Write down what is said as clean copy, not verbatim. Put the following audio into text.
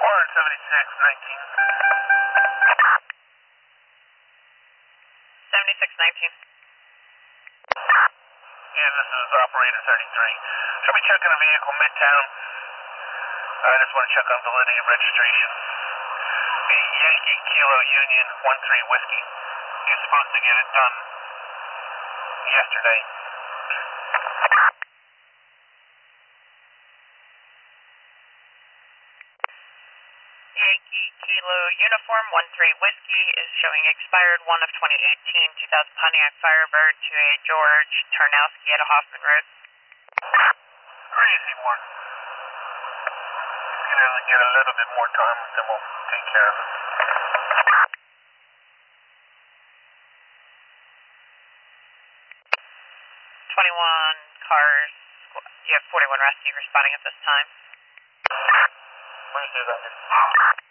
7619. 7619. Yeah, this is operator 33. Should be checking a vehicle midtown. I just want to check on validity of registration. The Yankee Kilo Union 13 Whiskey. You're supposed to get it done yesterday. Yankee Kilo Uniform 13 Whiskey is showing expired 1 of 2018, 2000 Pontiac Firebird to a George Tarnowski at a Hoffman Road. Crazy one. Gonna get a little bit more time, then we'll take care of it. 21 cars, you have 41 rescue responding at this time. Please do that.